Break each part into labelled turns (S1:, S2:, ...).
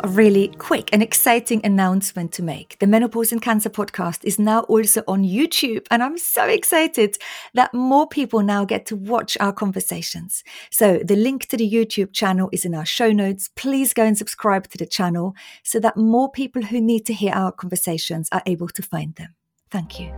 S1: got a really quick and exciting announcement to make. The Menopause and Cancer podcast is now also on YouTube, and I'm so excited that more people now get to watch our conversations. So the link to the YouTube channel is in our show notes. Please go and subscribe to the channel so that more people who need to hear our conversations are able to find them. Thank you.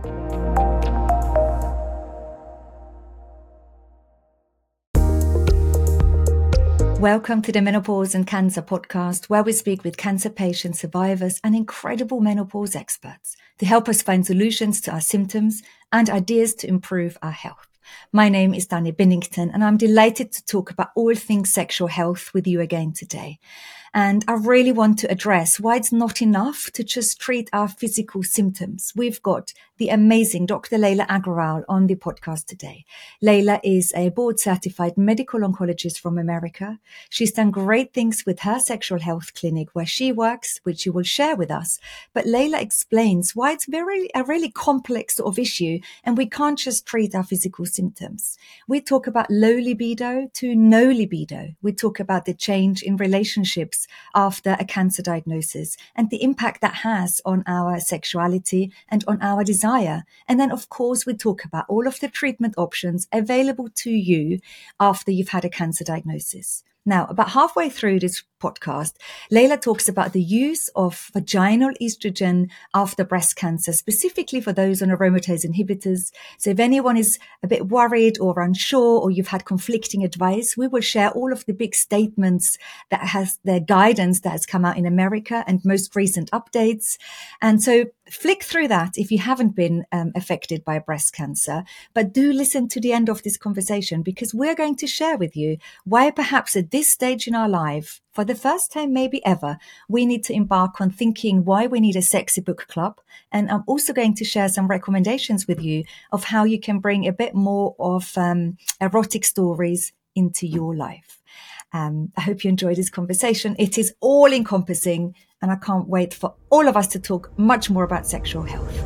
S1: Welcome to the Menopause and Cancer podcast, where we speak with cancer patient survivors and incredible menopause experts to help us find solutions to our symptoms and ideas to improve our health. My name is Danny Binnington, and I'm delighted to talk about all things sexual health with you again today. And I really want to address why it's not enough to just treat our physical symptoms. We've got the amazing Dr. Leila Agrawal on the podcast today. Leila is a board-certified medical oncologist from America. She's done great things with her sexual health clinic where she works, which she will share with us. But Leila explains why it's a really complex sort of issue, and we can't just treat our physical symptoms. We talk about low libido to no libido. We talk about the change in relationships after a cancer diagnosis and the impact that has on our sexuality and on our desire. And then, of course, we talk about all of the treatment options available to you after you've had a cancer diagnosis. Now, about halfway through this podcast, Leila talks about the use of vaginal estrogen after breast cancer, specifically for those on aromatase inhibitors. So if anyone is a bit worried or unsure, or you've had conflicting advice, we will share all of the big statements that has the guidance that has come out in America and most recent updates. And so flick through that if you haven't been affected by breast cancer, but do listen to the end of this conversation, because we're going to share with you why perhaps at this stage in our life, for the first time, maybe ever, we need to embark on thinking why we need a sexy book club. And I'm also going to share some recommendations with you of how you can bring a bit more of erotic stories into your life. I hope you enjoyed this conversation. It is all encompassing, and I can't wait for all of us to talk much more about sexual health.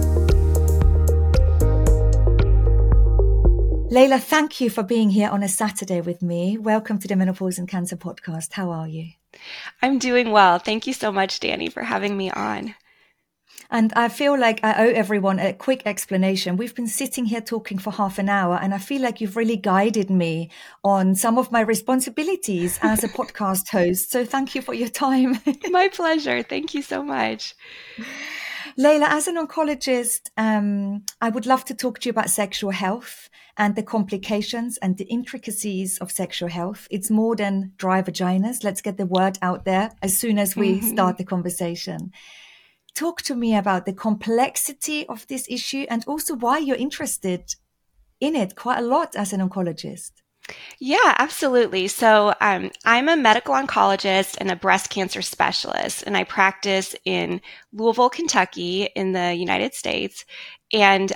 S1: Leila, thank you for being here on a Saturday with me. Welcome to the Menopause and Cancer podcast. How are you?
S2: I'm doing well. Thank you so much, Danny, for having me on.
S1: And I feel like I owe everyone a quick explanation. We've been sitting here talking for half an hour, and I feel like you've really guided me on some of my responsibilities as a podcast host. So thank you for your time.
S2: My pleasure. Thank you so much.
S1: Leila, as an oncologist, I would love to talk to you about sexual health and the complications and the intricacies of sexual health. It's more than dry vaginas. Let's get the word out there as soon as we start the conversation. Talk to me about the complexity of this issue and also why you're interested in it quite a lot as an oncologist.
S2: Yeah, absolutely. So I'm a medical oncologist and a breast cancer specialist, and I practice in Louisville, Kentucky in the United States. And,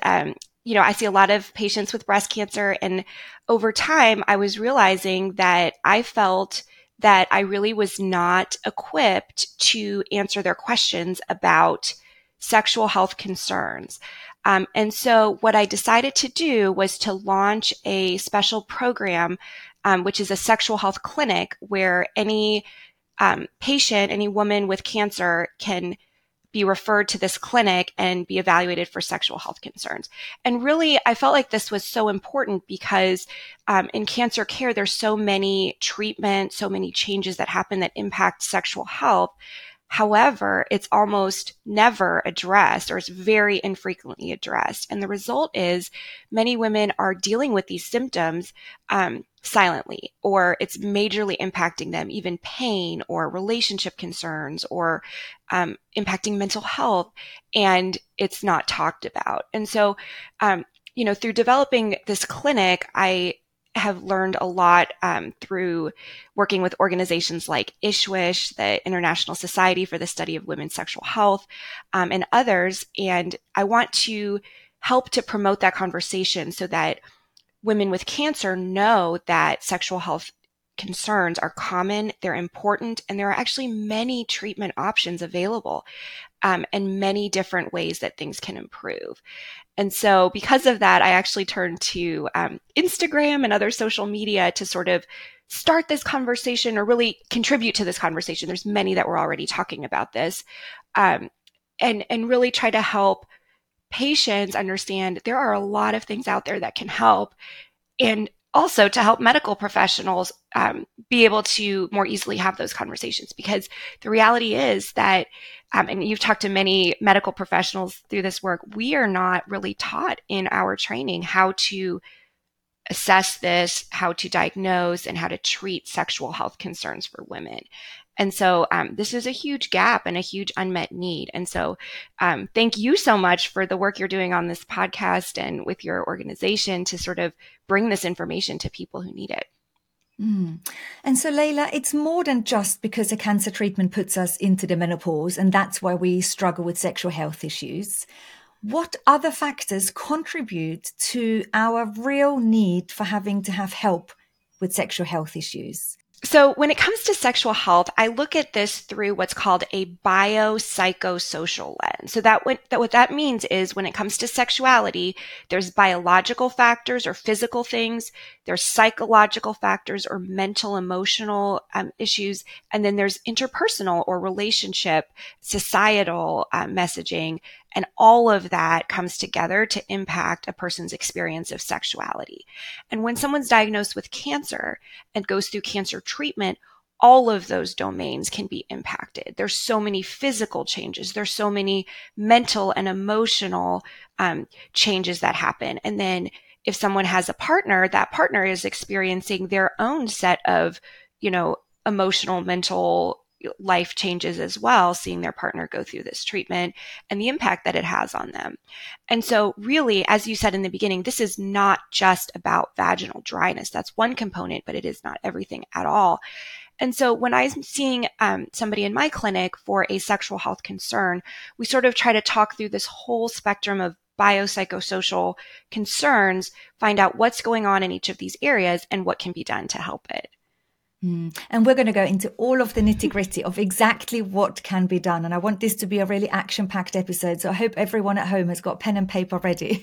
S2: I see a lot of patients with breast cancer, and over time, I was realizing that I felt that I really was not equipped to answer their questions about sexual health concerns. And so what I decided to do was to launch a special program, which is a sexual health clinic where any patient, any woman with cancer can be referred to this clinic and be evaluated for sexual health concerns. And really, I felt like this was so important because in cancer care, there's so many treatments, so many changes that happen that impact sexual health. However, it's almost never addressed, or it's very infrequently addressed. And the result is many women are dealing with these symptoms silently, or it's majorly impacting them, even pain or relationship concerns or impacting mental health, and it's not talked about. And so, through developing this clinic, I have learned a lot through working with organizations like ISSWSH, the International Society for the Study of Women's Sexual Health, and others. And I want to help to promote that conversation so that women with cancer know that sexual health concerns are common, they're important, and there are actually many treatment options available, and many different ways that things can improve. And so because of that, I actually turned to Instagram and other social media to sort of start this conversation or really contribute to this conversation. There's many that were already talking about this, and really try to help patients understand there are a lot of things out there that can help, and also to help medical professionals be able to more easily have those conversations. Because the reality is that, and you've talked to many medical professionals through this work, we are not really taught in our training how to assess this, how to diagnose, and how to treat sexual health concerns for women. And so this is a huge gap and a huge unmet need. And so thank you so much for the work you're doing on this podcast and with your organization to sort of bring this information to people who need it.
S1: And so, Layla, it's more than just because a cancer treatment puts us into the menopause, and that's why we struggle with sexual health issues. What other factors contribute to our real need for having to have help with sexual health issues?
S2: So when it comes to sexual health, I look at this through what's called a biopsychosocial lens. So what that means is when it comes to sexuality, there's biological factors or physical things, there's psychological factors or mental, emotional issues, and then there's interpersonal or relationship, societal messaging, and all of that comes together to impact a person's experience of sexuality. And when someone's diagnosed with cancer and goes through cancer treatment, all of those domains can be impacted. There's so many physical changes. There's so many mental and emotional changes that happen. And then if someone has a partner, that partner is experiencing their own set of, emotional, mental life changes as well, seeing their partner go through this treatment and the impact that it has on them. And so really, as you said in the beginning, this is not just about vaginal dryness. That's one component, but it is not everything at all. And so when I'm seeing somebody in my clinic for a sexual health concern, we sort of try to talk through this whole spectrum of biopsychosocial concerns, find out what's going on in each of these areas and what can be done to help it.
S1: And we're going to go into all of the nitty-gritty of exactly what can be done. And I want this to be a really action-packed episode. So I hope everyone at home has got pen and paper ready.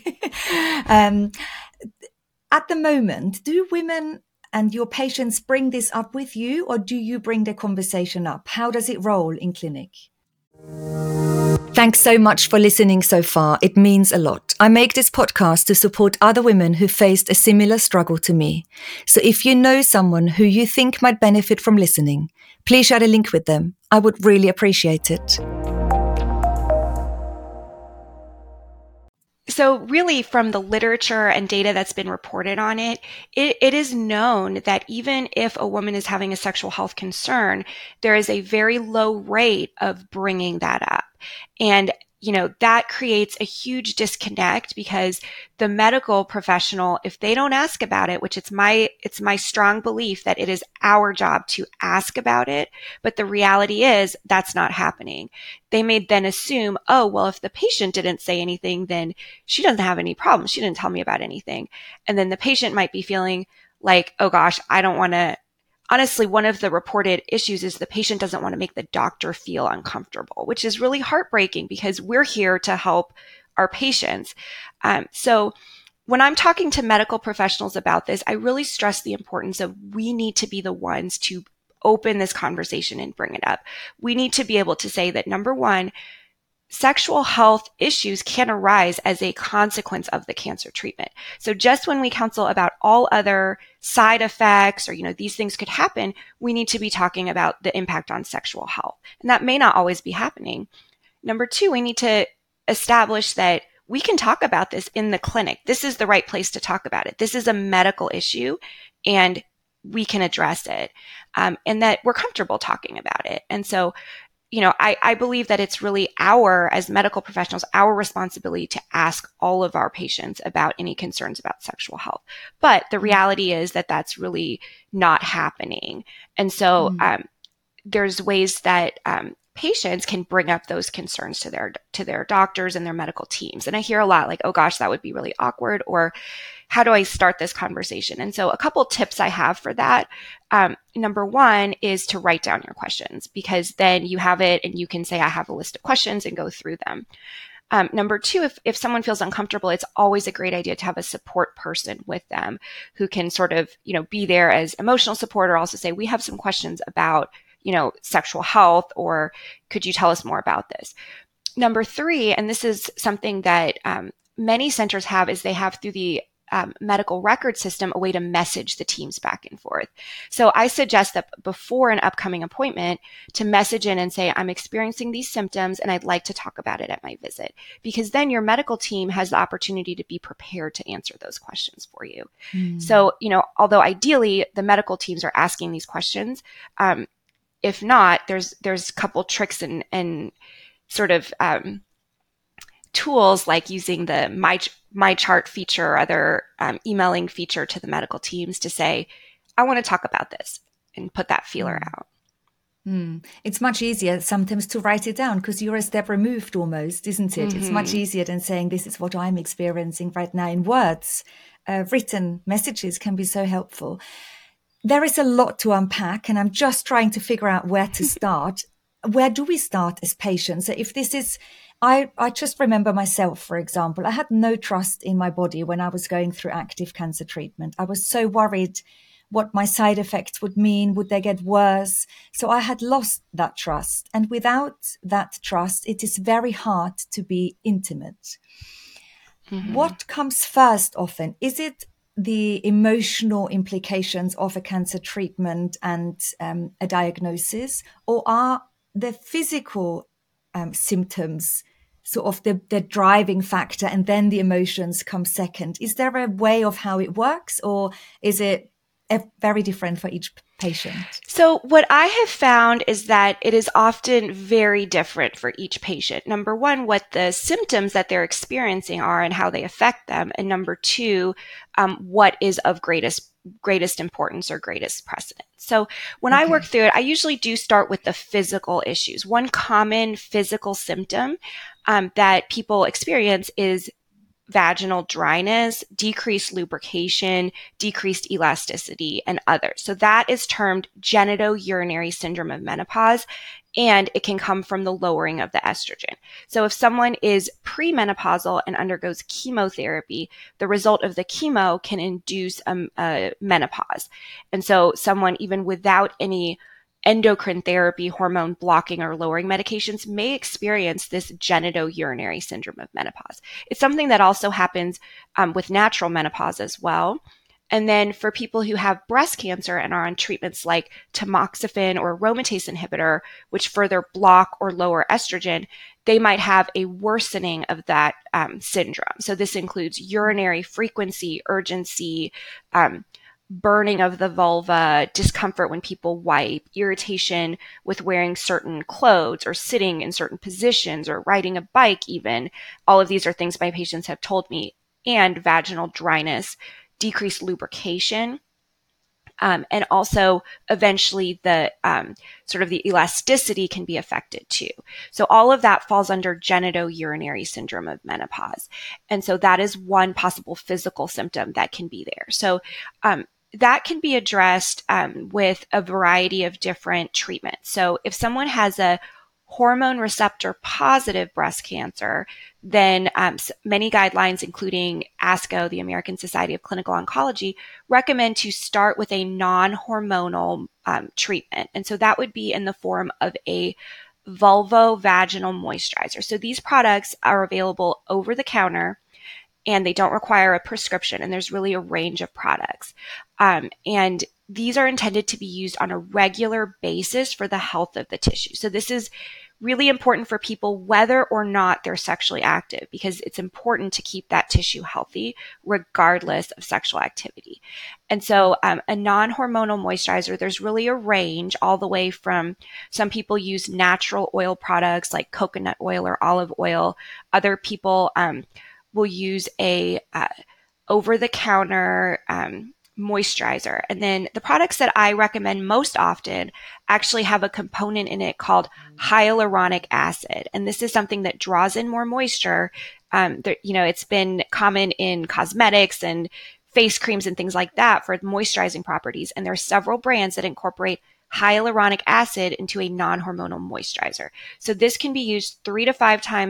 S1: At the moment, do women and your patients bring this up with you, or do you bring the conversation up? How does it roll in clinic? Thanks so much for listening so far. It means a lot. I make this podcast to support other women who faced a similar struggle to me. So if you know someone who you think might benefit from listening, please share the link with them. I would really appreciate it.
S2: So really from the literature and data that's been reported on it is known that even if a woman is having a sexual health concern, there is a very low rate of bringing that up. And that creates a huge disconnect because the medical professional, if they don't ask about it, which it's my strong belief that it is our job to ask about it, but the reality is that's not happening. They may then assume, oh, well, if the patient didn't say anything, then she doesn't have any problems. She didn't tell me about anything. And then the patient might be feeling like, oh gosh, I don't want to. Honestly, one of the reported issues is the patient doesn't want to make the doctor feel uncomfortable, which is really heartbreaking because we're here to help our patients. So when I'm talking to medical professionals about this, I really stress the importance of we need to be the ones to open this conversation and bring it up. We need to be able to say that, number one, sexual health issues can arise as a consequence of the cancer treatment. So just when we counsel about all other side effects or, these things could happen, we need to be talking about the impact on sexual health. And that may not always be happening. Number two, we need to establish that we can talk about this in the clinic. This is the right place to talk about it. This is a medical issue and we can address it, and that we're comfortable talking about it. And so I believe that it's really as medical professionals, our responsibility to ask all of our patients about any concerns about sexual health. But the reality is that that's really not happening. And so there's ways that patients can bring up those concerns to their doctors and their medical teams. And I hear a lot like, oh gosh, that would be really awkward, or how do I start this conversation? And so a couple tips I have for that. Number one is to write down your questions, because then you have it and you can say, I have a list of questions and go through them. Number two, if someone feels uncomfortable, it's always a great idea to have a support person with them who can sort of, be there as emotional support, or also say, we have some questions about, sexual health, or could you tell us more about this? Number three, and this is something that many centers have, is they have through the medical record system a way to message the teams back and forth. So I suggest that before an upcoming appointment to message in and say, I'm experiencing these symptoms and I'd like to talk about it at my visit, because then your medical team has the opportunity to be prepared to answer those questions for you. So, although ideally the medical teams are asking these questions, if not, there's a couple tricks and sort of tools like using the My Chart feature or other emailing feature to the medical teams to say, I want to talk about this, and put that feeler out.
S1: It's much easier sometimes to write it down because you're a step removed almost, isn't it? It's much easier than saying, this is what I'm experiencing right now in words. Written messages can be so helpful. There is a lot to unpack, and I'm just trying to figure out where to start. Where do we start as patients? If this is, I just remember myself, for example, I had no trust in my body when I was going through active cancer treatment. I was so worried what my side effects would mean. Would they get worse? So I had lost that trust. And without that trust, it is very hard to be intimate. What comes first often? Is it the emotional implications of a cancer treatment and a diagnosis, or are the physical symptoms sort of the driving factor, and then the emotions come second? Is there a way of how it works, or is it very different for each patient?
S2: So what I have found is that it is often very different for each patient. Number one, what the symptoms that they're experiencing are and how they affect them. And number two, what is of greatest importance or greatest precedence. So when I work through it, I usually do start with the physical issues. One common physical symptom that people experience is vaginal dryness, decreased lubrication, decreased elasticity, and others. So that is termed genitourinary syndrome of menopause, and it can come from the lowering of the estrogen. So if someone is premenopausal and undergoes chemotherapy, the result of the chemo can induce a menopause. And so someone, even without any endocrine therapy, hormone blocking or lowering medications, may experience this genitourinary syndrome of menopause. It's something that also happens with natural menopause as well. And then for people who have breast cancer and are on treatments like tamoxifen or aromatase inhibitor, which further block or lower estrogen, they might have a worsening of that syndrome. So this includes urinary frequency, urgency, burning of the vulva, discomfort when people wipe, irritation with wearing certain clothes or sitting in certain positions or riding a bike even. All of these are things my patients have told me. And vaginal dryness, decreased lubrication, and also eventually the sort of the elasticity can be affected too. So all of that falls under genitourinary syndrome of menopause. And so that is one possible physical symptom that can be there. So that can be addressed with a variety of different treatments. So if someone has a hormone receptor positive breast cancer, then many guidelines, including ASCO, the American Society of Clinical Oncology, recommend to start with a non-hormonal treatment. And so that would be in the form of a vulvovaginal moisturizer. So these products are available over the counter, and they don't require a prescription, and there's really a range of products. And these are intended to be used on a regular basis for the health of the tissue. So this is really important for people whether or not they're sexually active, because it's important to keep that tissue healthy regardless of sexual activity. And so a non-hormonal moisturizer, there's really a range all the way from some people use natural oil products like coconut oil or olive oil. Other people will use a over-the-counter moisturizer. And then the products that I recommend most often actually have a component in it called hyaluronic acid. And this is something that draws in more moisture. It's been common in cosmetics and face creams and things like that for moisturizing properties. And there are several brands that incorporate hyaluronic acid into a non-hormonal moisturizer. So this can be used 3 to 5 times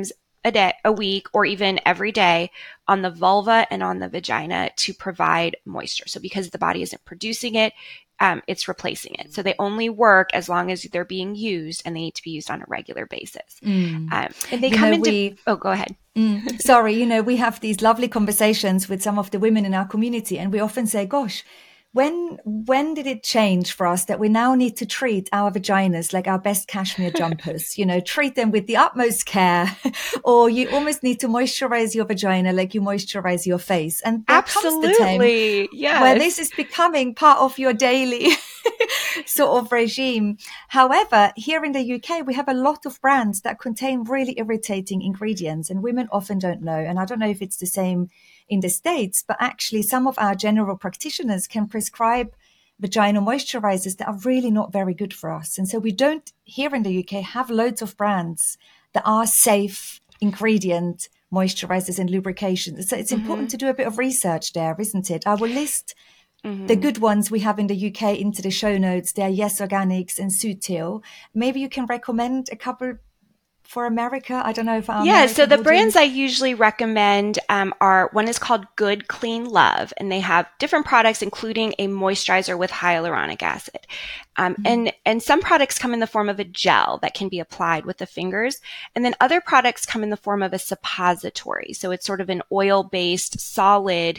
S2: a week, or even every day on the vulva and on the vagina to provide moisture. So because the body isn't producing it, it's replacing it. So they only work as long as they're being used, and they need to be used on a regular basis. And they come into... Oh, go ahead.
S1: Sorry, we have these lovely conversations with some of the women in our community, and we often say, gosh, when did it change for us that we now need to treat our vaginas like our best cashmere jumpers, treat them with the utmost care, or you almost need to moisturize your vagina like you moisturize your face. And there comes the time where this is becoming part of your daily sort of regime. However, here in the UK, we have a lot of brands that contain really irritating ingredients, and women often don't know. And I don't know if it's the same in the States, but actually some of our general practitioners can prescribe vaginal moisturizers that are really not very good for us. And so we don't, here in the UK, have loads of brands that are safe ingredient moisturizers and lubrications. So it's important to do a bit of research there, isn't it? I will list the good ones we have in the UK into the show notes. They're Yes Organics and Sutil. Maybe you can recommend a couple for America. I don't know if
S2: so the brands I usually recommend are, one is called Good Clean Love, and they have different products, including a moisturizer with hyaluronic acid. And some products come in the form of a gel that can be applied with the fingers. And then other products come in the form of a suppository. So it's sort of an oil-based solid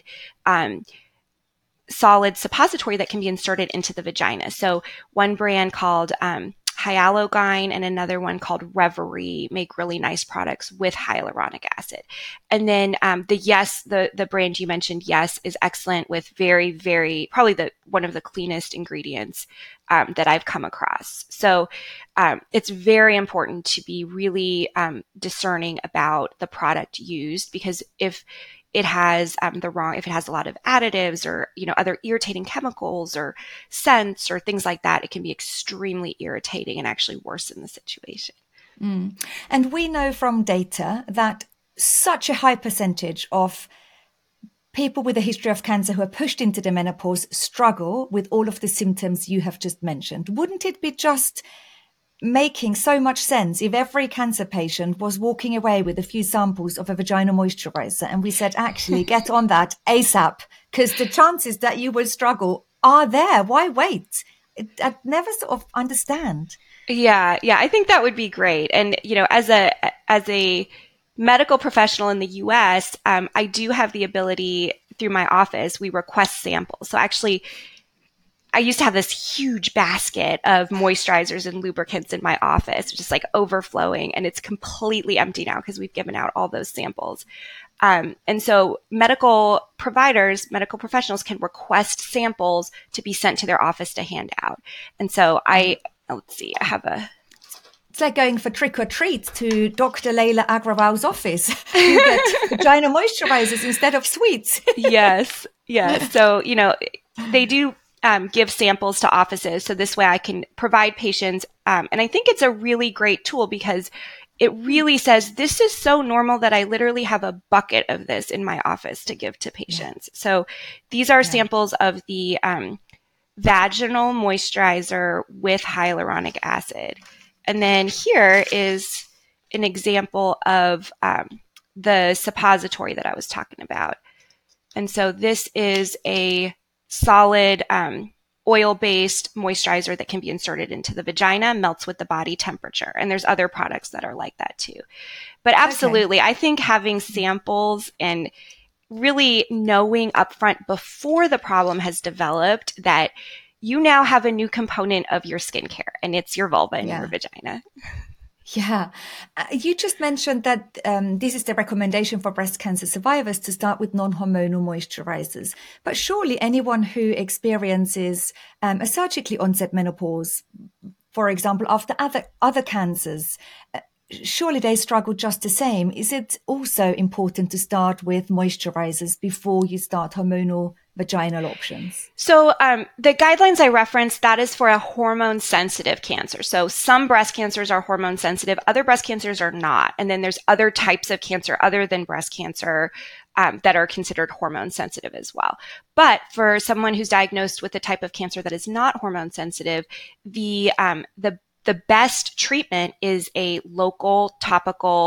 S2: suppository that can be inserted into the vagina. So one brand called Hyalogyne and another one called Reverie make really nice products with hyaluronic acid. And then the brand you mentioned, Yes, is excellent with very, very, probably one of the cleanest ingredients that I've come across. So it's very important to be really discerning about the product used, because if it has if it has a lot of additives or, other irritating chemicals or scents or things like that, it can be extremely irritating and actually worsen the situation.
S1: And we know from data that such a high percentage of people with a history of cancer who are pushed into the menopause struggle with all of the symptoms you have just mentioned. Wouldn't it be just making so much sense if every cancer patient was walking away with a few samples of a vaginal moisturizer and we said, actually, get on that ASAP, because the chances that you will struggle are there. Why wait? I never sort of understand.
S2: Yeah, I think that would be great. And, as a medical professional in the US, I do have the ability through my office, we request samples. So actually, I used to have this huge basket of moisturizers and lubricants in my office, just like overflowing, and it's completely empty now because we've given out all those samples. And so medical professionals can request samples to be sent to their office to hand out. And so
S1: it's like going for trick or treat to Dr. Layla Agrawal's office. You get vagina moisturizers instead of sweets.
S2: Yes. So, they do give samples to offices. So this way I can provide patients. And I think it's a really great tool because it really says, this is so normal that I literally have a bucket of this in my office to give to patients. So these are samples of the vaginal moisturizer with hyaluronic acid. And then here is an example of the suppository that I was talking about. And so this is a solid oil-based moisturizer that can be inserted into the vagina, melts with the body temperature. And there's other products that are like that too. But absolutely, I think having samples and really knowing upfront before the problem has developed that you now have a new component of your skincare, and it's your vulva and your vagina.
S1: Yeah. You just mentioned that this is the recommendation for breast cancer survivors to start with non-hormonal moisturizers. But surely anyone who experiences a surgically onset menopause, for example, after other cancers, surely they struggle just the same. Is it also important to start with moisturizers before you start hormonal vaginal options?
S2: So the guidelines I referenced, that is for a hormone sensitive cancer. So some breast cancers are hormone sensitive, other breast cancers are not. And then there's other types of cancer other than breast cancer that are considered hormone sensitive as well. But for someone who's diagnosed with a type of cancer that is not hormone sensitive, the best treatment is a local topical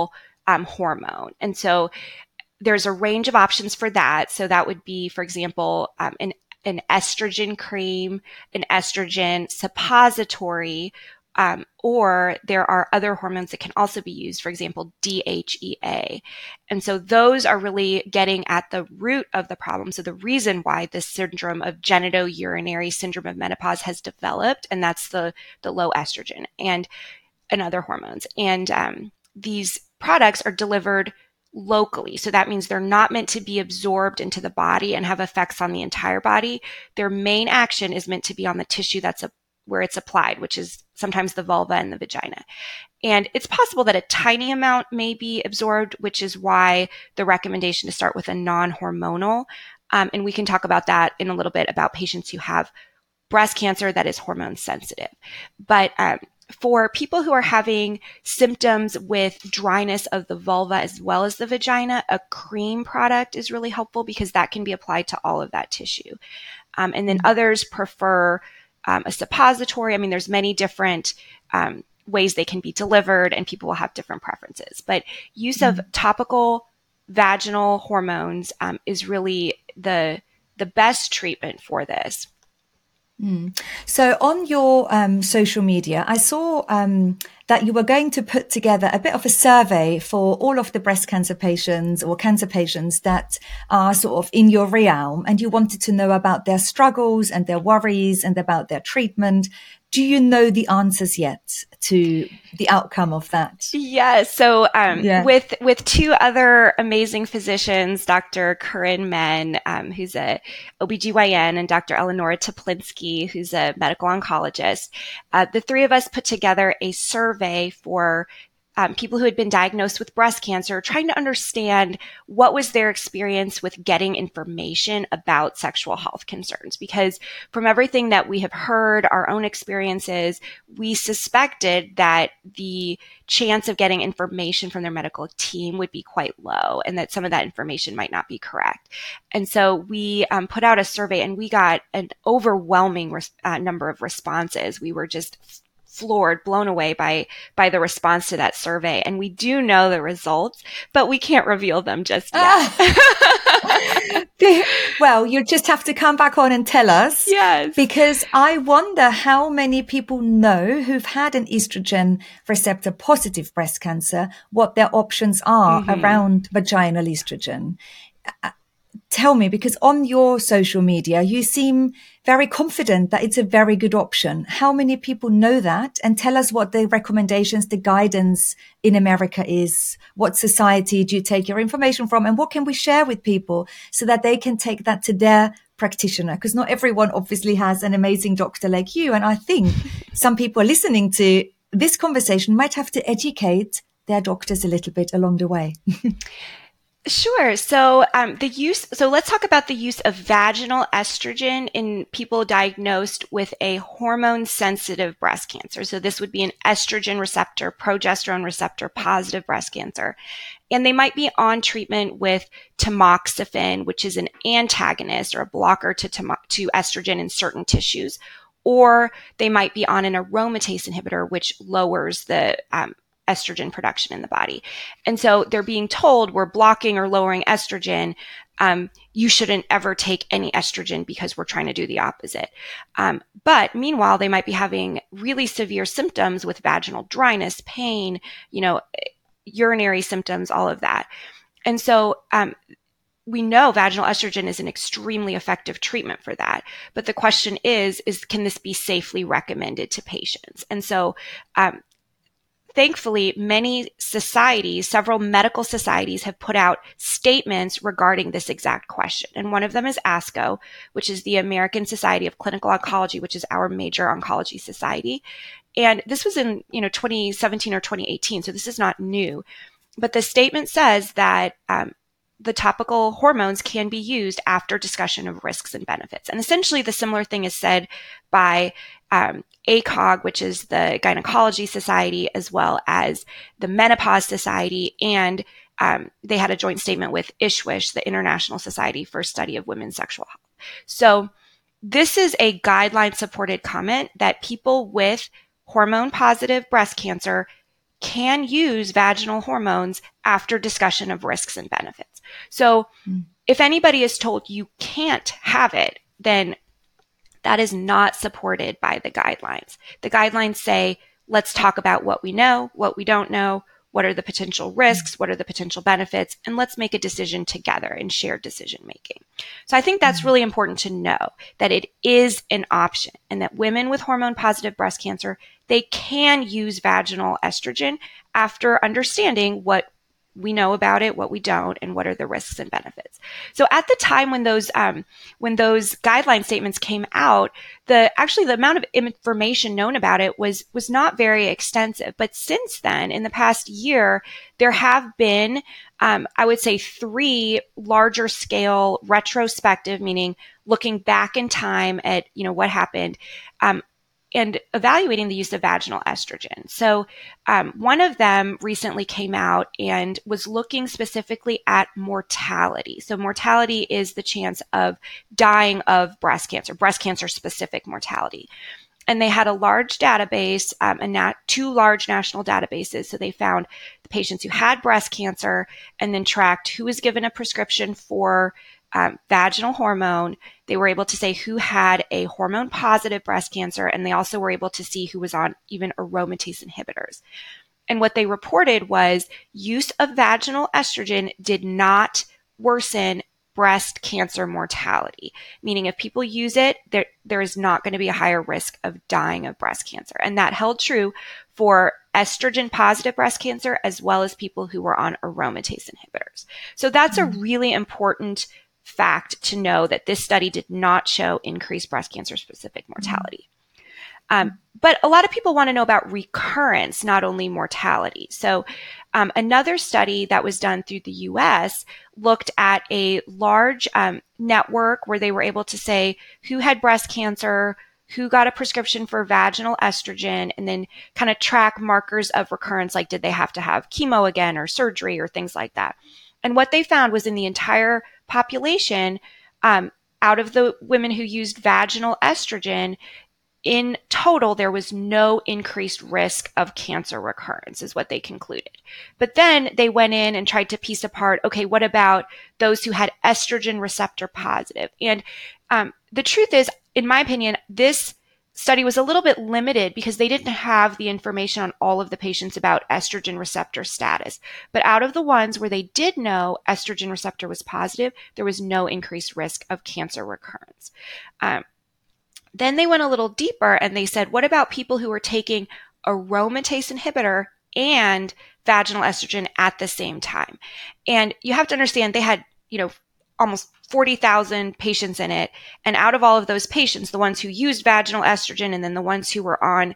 S2: hormone. And so there's a range of options for that. So that would be, for example, an estrogen cream, an estrogen suppository, or there are other hormones that can also be used, for example, DHEA. And so those are really getting at the root of the problem. So the reason why this syndrome of genitourinary syndrome of menopause has developed, and that's the low estrogen and other hormones. And these products are delivered locally. So that means they're not meant to be absorbed into the body and have effects on the entire body. Their main action is meant to be on the tissue where it's applied, which is sometimes the vulva and the vagina. And it's possible that a tiny amount may be absorbed, which is why the recommendation to start with a non-hormonal. And we can talk about that in a little bit about patients who have breast cancer that is hormone sensitive. But for people who are having symptoms with dryness of the vulva as well as the vagina, a cream product is really helpful because that can be applied to all of that tissue. And then others prefer a suppository. I mean, there's many different ways they can be delivered, and people will have different preferences. But use of topical vaginal hormones is really the best treatment for this.
S1: So on your social media, I saw that you were going to put together a bit of a survey for all of the breast cancer patients or cancer patients that are sort of in your realm, and you wanted to know about their struggles and their worries and about their treatment. Do you know the answers yet to the outcome of that?
S2: Yes. So with two other amazing physicians, Dr. Corinne Men, who's a OBGYN, and Dr. Eleonora Toplinski, who's a medical oncologist, the three of us put together a survey for people who had been diagnosed with breast cancer, trying to understand what was their experience with getting information about sexual health concerns. Because from everything that we have heard, our own experiences, we suspected that the chance of getting information from their medical team would be quite low, and that some of that information might not be correct. And so we put out a survey, and we got an overwhelming number of responses. We were just floored, blown away by the response to that survey. And we do know the results, but we can't reveal them just yet.
S1: Well, you just have to come back on and tell us.
S2: Yes.
S1: Because I wonder how many people know who've had an estrogen receptor positive breast cancer, what their options are around vaginal estrogen. Tell me, because on your social media, you seem very confident that it's a very good option. How many people know that? And tell us what the recommendations, the guidance in America is. What society do you take your information from? And what can we share with people so that they can take that to their practitioner? Because not everyone obviously has an amazing doctor like you. And I think some people listening to this conversation might have to educate their doctors a little bit along the way.
S2: Sure. So let's talk about the use of vaginal estrogen in people diagnosed with a hormone sensitive breast cancer. So this would be an estrogen receptor, progesterone receptor positive breast cancer. And they might be on treatment with tamoxifen, which is an antagonist or a blocker to estrogen in certain tissues. Or they might be on an aromatase inhibitor, which lowers the estrogen production in the body. And so they're being told, we're blocking or lowering estrogen. You shouldn't ever take any estrogen because we're trying to do the opposite. But meanwhile, they might be having really severe symptoms with vaginal dryness, pain, urinary symptoms, all of that. And so we know vaginal estrogen is an extremely effective treatment for that. But the question is can this be safely recommended to patients? And so thankfully, many societies, several medical societies have put out statements regarding this exact question. And one of them is ASCO, which is the American Society of Clinical Oncology, which is our major oncology society. And this was in 2017 or 2018, so this is not new. But the statement says that the topical hormones can be used after discussion of risks and benefits. And essentially the similar thing is said by ACOG, which is the Gynecology Society, as well as the Menopause Society, and they had a joint statement with ISSWSH, the International Society for Study of Women's Sexual Health. So this is a guideline-supported comment that people with hormone-positive breast cancer can use vaginal hormones after discussion of risks and benefits. So if anybody is told you can't have it, then that is not supported by the guidelines. The guidelines say, let's talk about what we know, what we don't know, what are the potential risks, what are the potential benefits, and let's make a decision together in shared decision making. So I think that's really important to know, that it is an option, and that women with hormone positive breast cancer, they can use vaginal estrogen after understanding what we know about it, what we don't, and what are the risks and benefits. So at the time when those guideline statements came out, the amount of information known about it was not very extensive. But since then, in the past year, there have been, I would say, 3 larger scale retrospective, meaning looking back in time at, what happened, and evaluating the use of vaginal estrogen. So one of them recently came out and was looking specifically at mortality. So mortality is the chance of dying of breast cancer specific mortality. And they had a large database, 2 large national databases. So they found the patients who had breast cancer and then tracked who was given a prescription for vaginal hormone. They were able to say who had a hormone positive breast cancer, and they also were able to see who was on even aromatase inhibitors. And what they reported was use of vaginal estrogen did not worsen breast cancer mortality, meaning if people use it, there is not going to be a higher risk of dying of breast cancer. And that held true for estrogen positive breast cancer as well as people who were on aromatase inhibitors. So that's a really important fact to know, that this study did not show increased breast cancer specific mortality. But a lot of people want to know about recurrence, not only mortality. So another study that was done through the US looked at a large network where they were able to say who had breast cancer, who got a prescription for vaginal estrogen, and then kind of track markers of recurrence, like did they have to have chemo again or surgery or things like that. And what they found was in the entire population, out of the women who used vaginal estrogen, in total, there was no increased risk of cancer recurrence, is what they concluded. But then they went in and tried to piece apart, okay, what about those who had estrogen receptor positive? And the truth is, in my opinion, this study was a little bit limited because they didn't have the information on all of the patients about estrogen receptor status. But out of the ones where they did know estrogen receptor was positive, there was no increased risk of cancer recurrence. Then they went a little deeper and they said, what about people who were taking aromatase inhibitor and vaginal estrogen at the same time? And you have to understand, they had, almost 40,000 patients in it. And out of all of those patients, the ones who used vaginal estrogen and then the ones who were on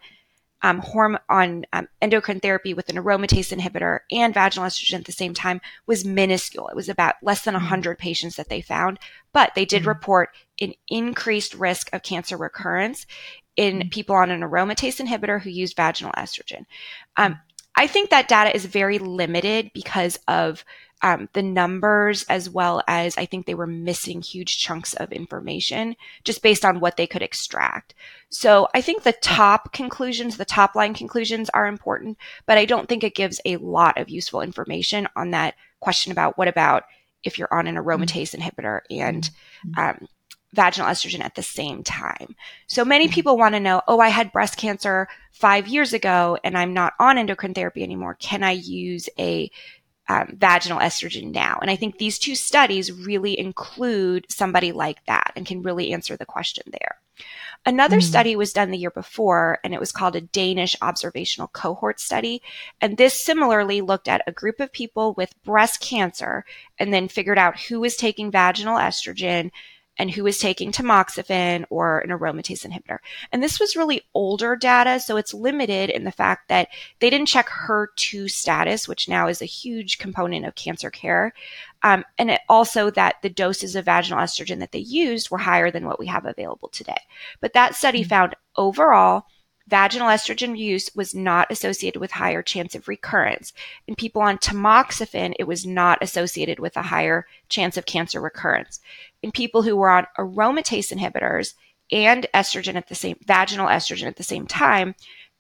S2: endocrine therapy with an aromatase inhibitor and vaginal estrogen at the same time was minuscule. It was about less than 100 patients that they found, but they did report an increased risk of cancer recurrence in people on an aromatase inhibitor who used vaginal estrogen. I think that data is very limited because of the numbers, as well as I think they were missing huge chunks of information just based on what they could extract. So I think the top line conclusions are important, but I don't think it gives a lot of useful information on that question about what about if you're on an aromatase inhibitor and vaginal estrogen at the same time. So many people want to know, I had breast cancer 5 years ago and I'm not on endocrine therapy anymore. Can I use a vaginal estrogen now? And I think these 2 studies really include somebody like that and can really answer the question there. Another study was done the year before, and it was called a Danish observational cohort study. And this similarly looked at a group of people with breast cancer and then figured out who was taking vaginal estrogen and who was taking tamoxifen or an aromatase inhibitor. And this was really older data, so it's limited in the fact that they didn't check HER2 status, which now is a huge component of cancer care. And it also that the doses of vaginal estrogen that they used were higher than what we have available today. But that study found overall, vaginal estrogen use was not associated with higher chance of recurrence. In people on tamoxifen, it was not associated with a higher chance of cancer recurrence. In people who were on aromatase inhibitors and vaginal estrogen at the same time,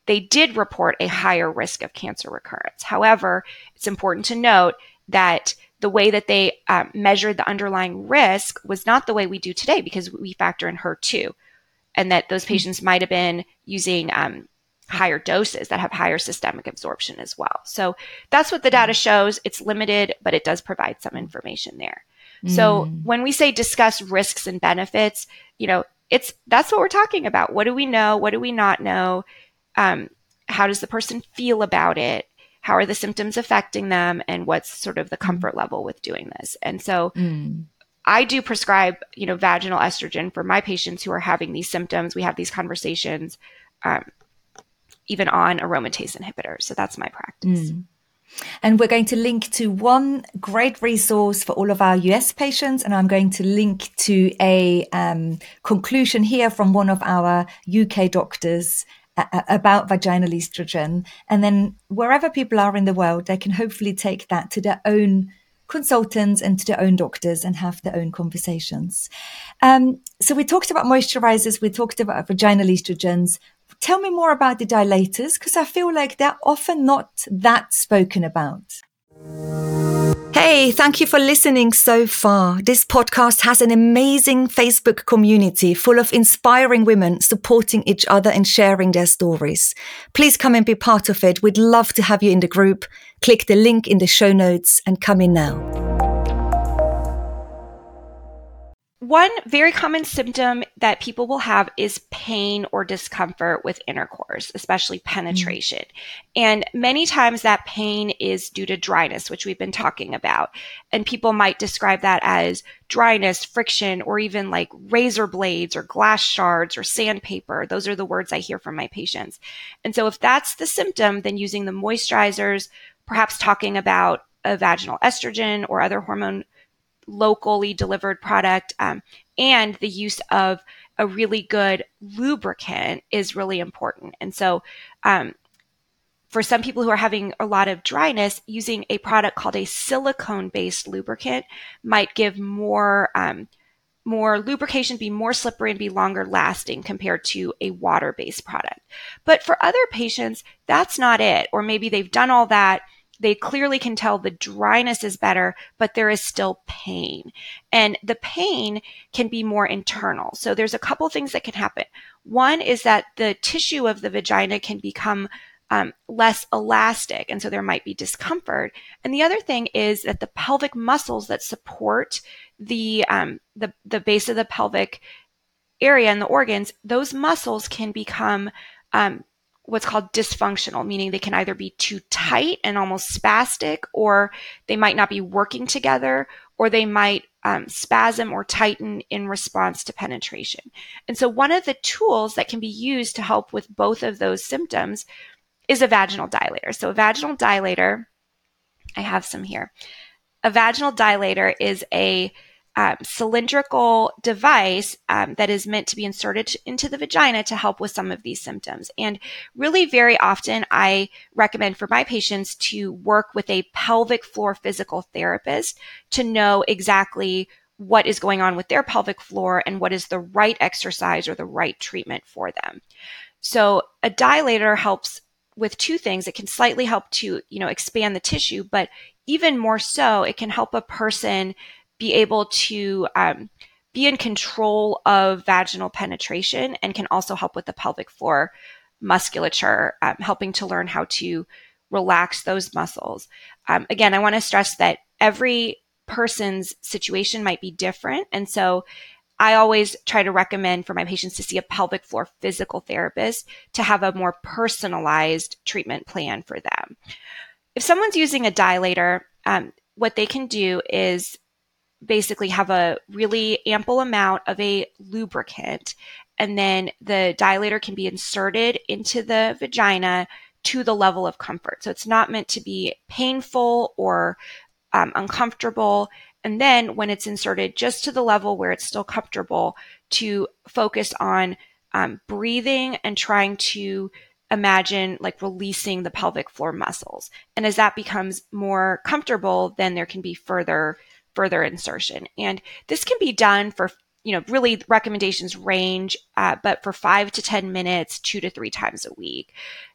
S2: they did report a higher risk of cancer recurrence. However, it's important to note that the way that they measured the underlying risk was not the way we do today, because we factor in HER2, and that those patients might have been using higher doses that have higher systemic absorption as well. So that's what the data shows. It's limited, but it does provide some information there. So when we say discuss risks and benefits, that's what we're talking about. What do we know? What do we not know? How does the person feel about it? How are the symptoms affecting them? And what's sort of the comfort level with doing this? And so I do prescribe, vaginal estrogen for my patients who are having these symptoms. We have these conversations, even on aromatase inhibitors. So that's my practice.
S1: And we're going to link to one great resource for all of our US patients. And I'm going to link to a conclusion here from one of our UK doctors about vaginal estrogen. And then wherever people are in the world, they can hopefully take that to their own consultants and to their own doctors and have their own conversations. So we talked about moisturizers. We talked about vaginal estrogens. Tell me more about the dilators, because I feel like they're often not that spoken about. Hey, thank you for listening so far. This podcast has an amazing Facebook community full of inspiring women supporting each other and sharing their stories. Please come and be part of it. We'd love to have you in the group. Click the link in the show notes and come in now.
S2: One very common symptom that people will have is pain or discomfort with intercourse, especially penetration. And many times that pain is due to dryness, which we've been talking about. And people might describe that as dryness, friction, or even like razor blades or glass shards or sandpaper. Those are the words I hear from my patients. And so if that's the symptom, then using the moisturizers, perhaps talking about a vaginal estrogen or other hormone locally delivered product, and the use of a really good lubricant is really important. And so for some people who are having a lot of dryness, using a product called a silicone-based lubricant might give more lubrication, be more slippery, and be longer lasting compared to a water-based product. But for other patients, that's not it. Or maybe they've done all that. They clearly can tell the dryness is better, but there is still pain. And the pain can be more internal. So there's a couple things that can happen. One is that the tissue of the vagina can become less elastic, and so there might be discomfort. And the other thing is that the pelvic muscles that support the base of the pelvic area and the organs, those muscles can become what's called dysfunctional, meaning they can either be too tight and almost spastic, or they might not be working together, or they might spasm or tighten in response to penetration. And so one of the tools that can be used to help with both of those symptoms is a vaginal dilator. So a vaginal dilator, I have some here. A vaginal dilator is a cylindrical device that is meant to be inserted into the vagina to help with some of these symptoms. And really very often I recommend for my patients to work with a pelvic floor physical therapist to know exactly what is going on with their pelvic floor and what is the right exercise or the right treatment for them. So a dilator helps with two things. It can slightly help to, expand the tissue, but even more so, it can help a person be able to be in control of vaginal penetration, and can also help with the pelvic floor musculature, helping to learn how to relax those muscles. Again, I want to stress that every person's situation might be different. And so I always try to recommend for my patients to see a pelvic floor physical therapist to have a more personalized treatment plan for them. If someone's using a dilator, what they can do is basically have a really ample amount of a lubricant, and then the dilator can be inserted into the vagina to the level of comfort. So it's not meant to be painful or uncomfortable. And then when it's inserted just to the level where it's still comfortable, to focus on breathing and trying to imagine like releasing the pelvic floor muscles. And as that becomes more comfortable, then there can be further insertion. And this can be done for, really recommendations range, but for 5 to 10 minutes, 2 to 3 times a week.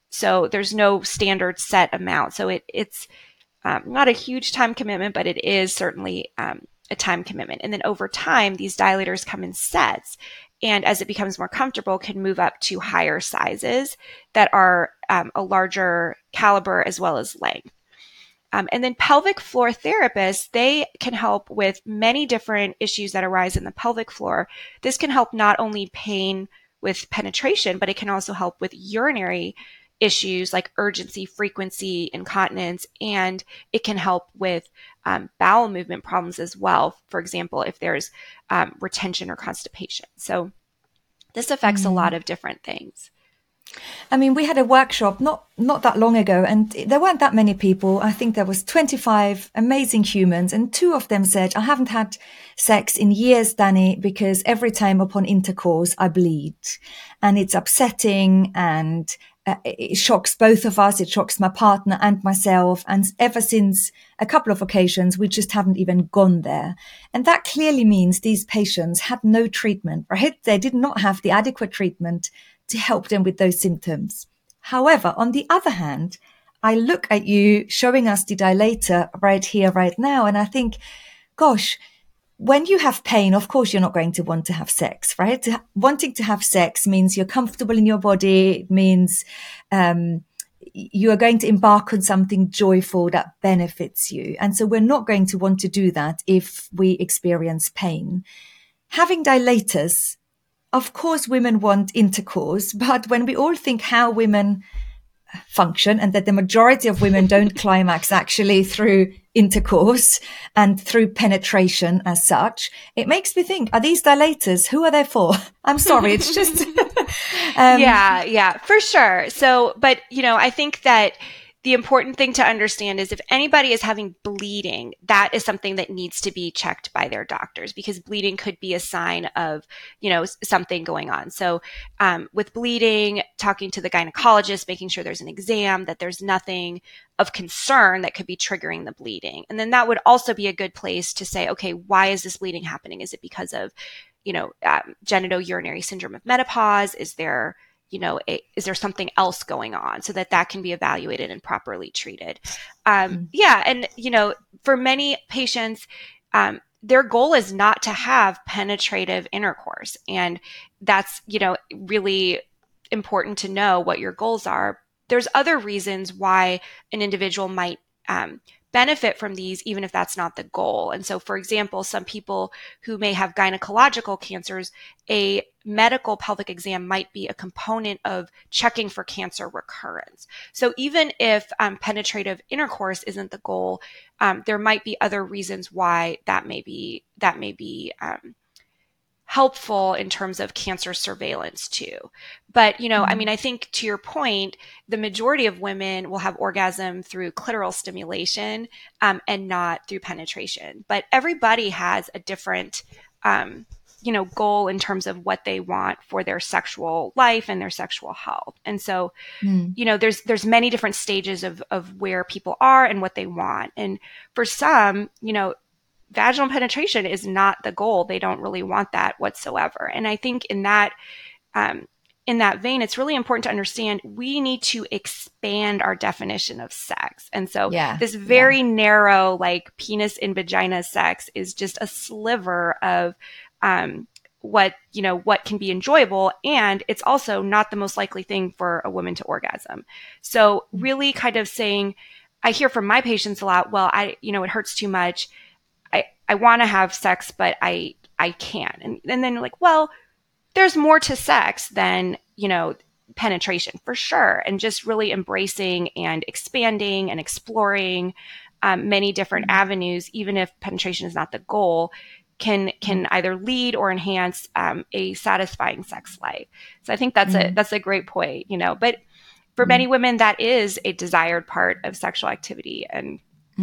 S2: So there's no standard set amount. So it's not a huge time commitment, but it is certainly a time commitment. And then over time, these dilators come in sets. And as it becomes more comfortable, can move up to higher sizes that are a larger caliber as well as length. And then pelvic floor therapists, they can help with many different issues that arise in the pelvic floor. This can help not only pain with penetration, but it can also help with urinary issues like urgency, frequency, incontinence, and it can help with bowel movement problems as well. For example, if there's retention or constipation. So this affects a lot of different things.
S1: I mean, we had a workshop not that long ago, and there weren't that many people. I think there was 25 amazing humans, and 2 of them said, I haven't had sex in years, Danny, because every time upon intercourse, I bleed. And it's upsetting, and it shocks both of us. It shocks my partner and myself. And ever since a couple of occasions, we just haven't even gone there. And that clearly means these patients had no treatment, right? They did not have the adequate treatment to help them with those symptoms. However, on the other hand, I look at you showing us the dilator right here, right now, and I think, gosh, when you have pain, of course, you're not going to want to have sex, right? Wanting to have sex means you're comfortable in your body. It means you are going to embark on something joyful that benefits you. And so we're not going to want to do that if we experience pain. Having dilators, of course, women want intercourse, but when we all think how women function and that the majority of women don't climax actually through intercourse and through penetration as such, it makes me think, are these dilators? Who are they for? I'm sorry. It's just,
S2: yeah, for sure. So, but I think that the important thing to understand is if anybody is having bleeding, that is something that needs to be checked by their doctors, because bleeding could be a sign of, something going on. So with bleeding, talking to the gynecologist, making sure there's an exam, that there's nothing of concern that could be triggering the bleeding. And then that would also be a good place to say, okay, why is this bleeding happening? Is it because of, genitourinary syndrome of menopause? Is there something else going on, so that can be evaluated and properly treated? Yeah. And, for many patients, their goal is not to have penetrative intercourse. And that's, really important to know what your goals are. There's other reasons why an individual might benefit from these, even if that's not the goal. And so, for example, some people who may have gynecological cancers, a medical pelvic exam might be a component of checking for cancer recurrence. So even if penetrative intercourse isn't the goal, there might be other reasons why that may be helpful in terms of cancer surveillance too. But, I think to your point, the majority of women will have orgasm through clitoral stimulation and not through penetration. But everybody has a different, goal in terms of what they want for their sexual life and their sexual health. And so, there's many different stages of where people are and what they want. And for some, vaginal penetration is not the goal. They don't really want that whatsoever. And I think in that vein, it's really important to understand we need to expand our definition of sex. And so this very narrow, like penis in vagina sex is just a sliver of what can be enjoyable. And it's also not the most likely thing for a woman to orgasm. So really kind of saying, I hear from my patients a lot, well, it hurts too much. I want to have sex, but I can't. And then like, well, there's more to sex than, penetration for sure. And just really embracing and expanding and exploring many different avenues, even if penetration is not the goal, can either lead or enhance a satisfying sex life. So I think that's a great point, but for many women, that is a desired part of sexual activity. And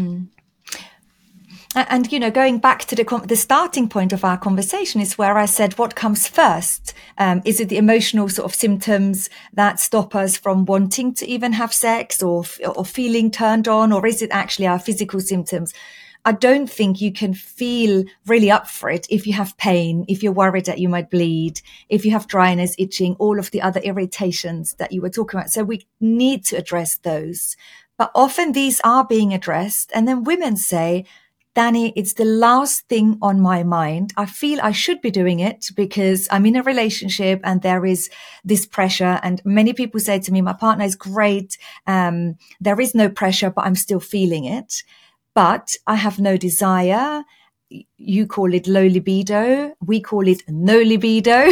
S1: And, going back to the starting point of our conversation is where I said, what comes first? Is it the emotional sort of symptoms that stop us from wanting to even have sex or feeling turned on? Or is it actually our physical symptoms? I don't think you can feel really up for it if you have pain, if you're worried that you might bleed, if you have dryness, itching, all of the other irritations that you were talking about. So we need to address those. But often these are being addressed. And then women say, Danny, it's the last thing on my mind. I feel I should be doing it because I'm in a relationship and there is this pressure. And many people say to me, my partner is great. There is no pressure, but I'm still feeling it. But I have no desire. You call it low libido. We call it no libido.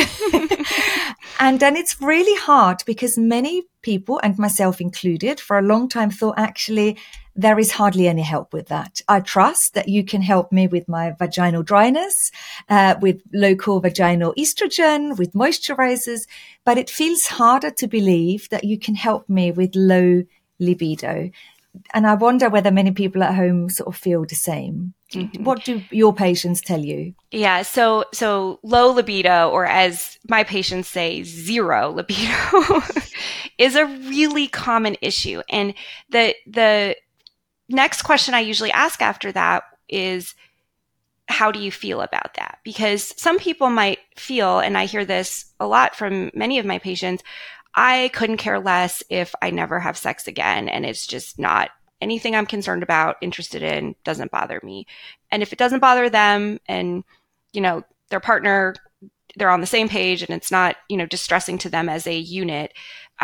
S1: And then it's really hard because many people, and myself included, for a long time thought actually there is hardly any help with that. I trust that you can help me with my vaginal dryness, with local vaginal estrogen, with moisturizers, but it feels harder to believe that you can help me with low libido. And I wonder whether many people at home sort of feel the same. Mm-hmm. What do your patients tell you?
S2: Yeah, so low libido, or as my patients say, zero libido, is a really common issue. And the next question I usually ask after that is, how do you feel about that? Because some people might feel, and I hear this a lot from many of my patients, I couldn't care less if I never have sex again, and it's just not anything I'm concerned about, interested in, doesn't bother me. And if it doesn't bother them and, their partner, they're on the same page and it's not, distressing to them as a unit,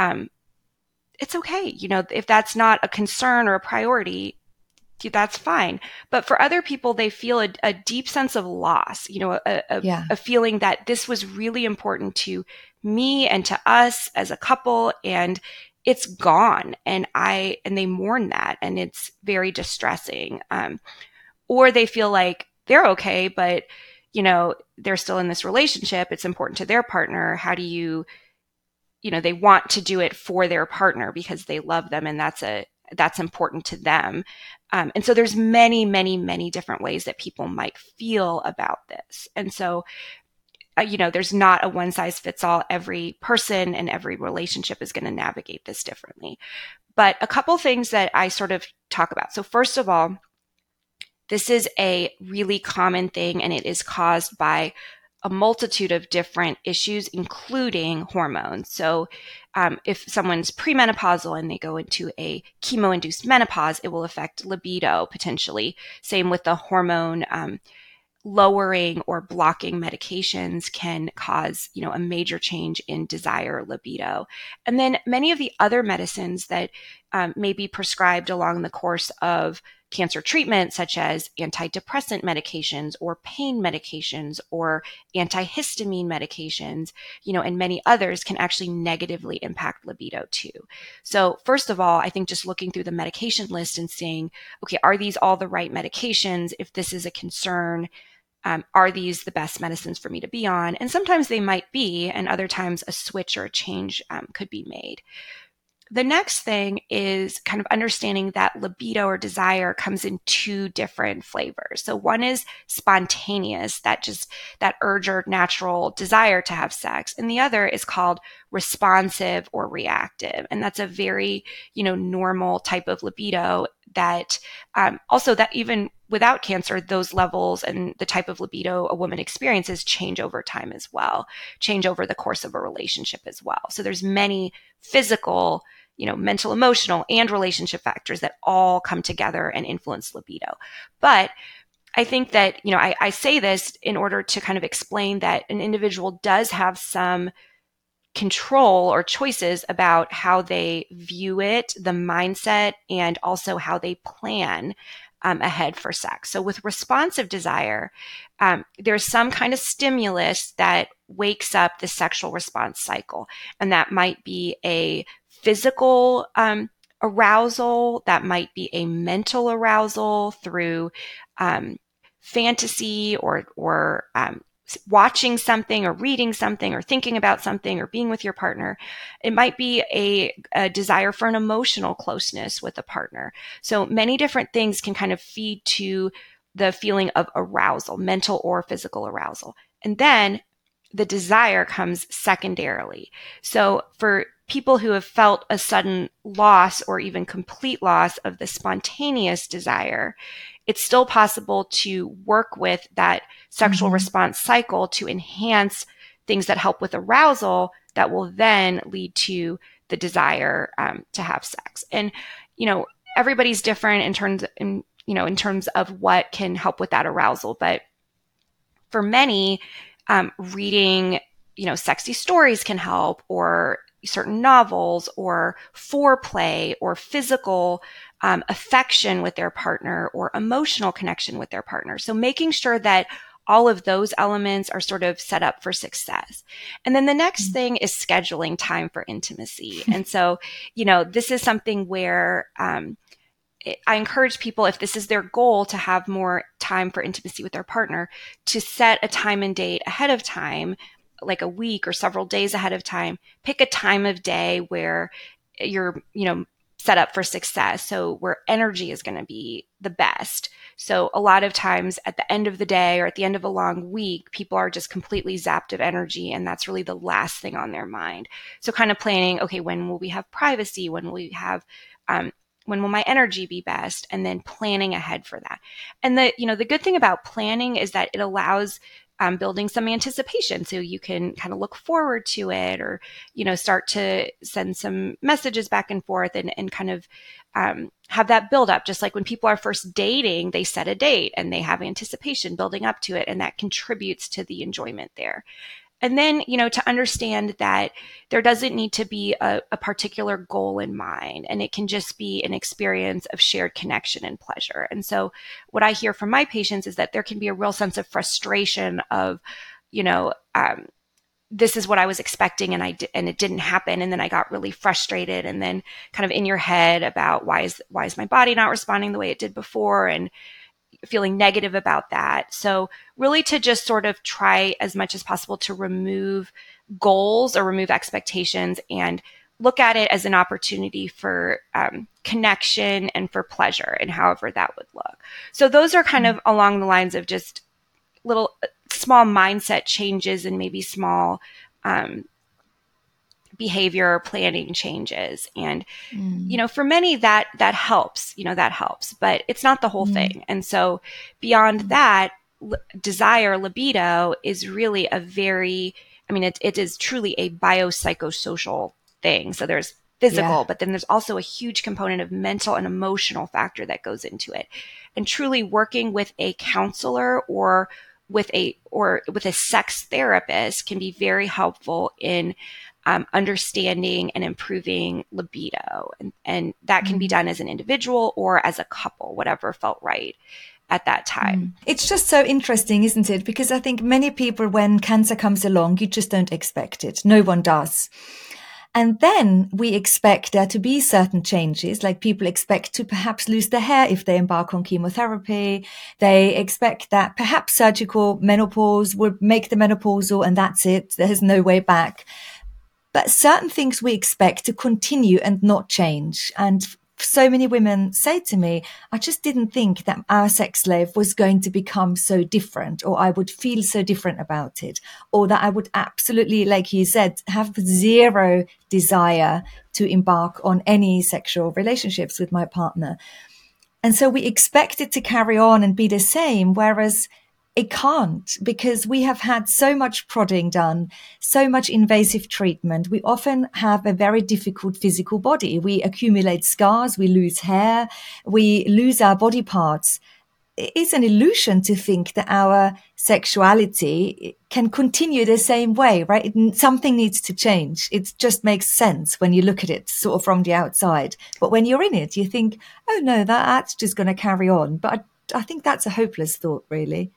S2: it's okay. If that's not a concern or a priority, that's fine. But for other people, they feel a deep sense of loss, a feeling that this was really important to me and to us as a couple, and it's gone. And they mourn that, and it's very distressing. Or they feel like they're okay, but, they're still in this relationship. It's important to their partner. How do you, they want to do it for their partner because they love them, and that's important to them. And so there's many, many, many different ways that people might feel about this. And so, there's not a one size fits all. Every person and every relationship is going to navigate this differently. But a couple things that I sort of talk about. So first of all, this is a really common thing, and it is caused by a multitude of different issues, including hormones. So if someone's premenopausal and they go into a chemo-induced menopause, it will affect libido potentially. Same with the hormone lowering or blocking medications can cause, a major change in desire, libido. And then many of the other medicines that may be prescribed along the course of cancer treatment, such as antidepressant medications or pain medications or antihistamine medications, and many others, can actually negatively impact libido too. So first of all, I think just looking through the medication list and seeing, okay, are these all the right medications? If this is a concern, are these the best medicines for me to be on? And sometimes they might be, and other times a switch or a change could be made. The next thing is kind of understanding that libido or desire comes in two different flavors. So one is spontaneous, that urge or natural desire to have sex. And the other is called responsive or reactive. And that's a very, normal type of libido that also that even without cancer, those levels and the type of libido a woman experiences change over time as well, change over the course of a relationship as well. So there's many physical, mental, emotional, and relationship factors that all come together and influence libido. But I think that, I say this in order to kind of explain that an individual does have some control or choices about how they view it, the mindset, and also how they plan ahead for sex. So with responsive desire, there's some kind of stimulus that wakes up the sexual response cycle. And that might be a physical arousal, that might be a mental arousal through fantasy or watching something or reading something or thinking about something or being with your partner. It might be a desire for an emotional closeness with a partner. So many different things can kind of feed to the feeling of arousal, mental or physical arousal. And then the desire comes secondarily. So for people who have felt a sudden loss or even complete loss of the spontaneous desire, it's still possible to work with that sexual response cycle to enhance things that help with arousal that will then lead to the desire to have sex. And, everybody's different in terms of what can help with that arousal. But for many, reading, sexy stories can help, or certain novels, or foreplay, or physical affection with their partner, or emotional connection with their partner. So making sure that all of those elements are sort of set up for success. And then the next thing is scheduling time for intimacy. And so, this is something where I encourage people, if this is their goal, to have more time for intimacy with their partner, to set a time and date ahead of time, like a week or several days ahead of time. Pick a time of day where you're, set up for success. So where energy is going to be the best. So a lot of times at the end of the day or at the end of a long week, people are just completely zapped of energy, and that's really the last thing on their mind. So kind of planning, okay, when will we have privacy? When will we have, when will my energy be best? And then planning ahead for that. And the good thing about planning is that it allows building some anticipation. So you can kind of look forward to it, or, start to send some messages back and forth, and kind of have that build up. Just like when people are first dating, they set a date and they have anticipation building up to it, and that contributes to the enjoyment there. And then, to understand that there doesn't need to be a particular goal in mind, and it can just be an experience of shared connection and pleasure. And so what I hear from my patients is that there can be a real sense of frustration of, this is what I was expecting, and it didn't happen. And then I got really frustrated, and then kind of in your head about why is my body not responding the way it did before, and feeling negative about that. So really to just sort of try as much as possible to remove goals or remove expectations, and look at it as an opportunity for connection and for pleasure, and however that would look. So those are kind of along the lines of just little small mindset changes, and maybe small behavior planning changes. And, for many that helps, that helps, but it's not the whole thing. And so beyond that, desire, libido is really it is truly a biopsychosocial thing. So there's physical, but then there's also a huge component of mental and emotional factor that goes into it. And truly working with a counselor or with a sex therapist can be very helpful in understanding and improving libido. And that can be done as an individual or as a couple, whatever felt right at that time.
S1: It's just so interesting, isn't it? Because I think many people, when cancer comes along, you just don't expect it. No one does. And then we expect there to be certain changes, like people expect to perhaps lose their hair if they embark on chemotherapy. They expect that perhaps surgical menopause would make the menopausal, and that's it. There's no way back. But certain things we expect to continue and not change. And so many women say to me, I just didn't think that our sex slave was going to become so different, or I would feel so different about it, or that I would absolutely, like you said, have zero desire to embark on any sexual relationships with my partner. And so we expect it to carry on and be the same, whereas it can't, because we have had so much prodding done, so much invasive treatment. We often have a very difficult physical body. We accumulate scars, we lose hair, we lose our body parts. It's an illusion to think that our sexuality can continue the same way, right? Something needs to change. It just makes sense when you look at it sort of from the outside. But when you're in it, you think, oh no, that's just going to carry on. But I think that's a hopeless thought, really.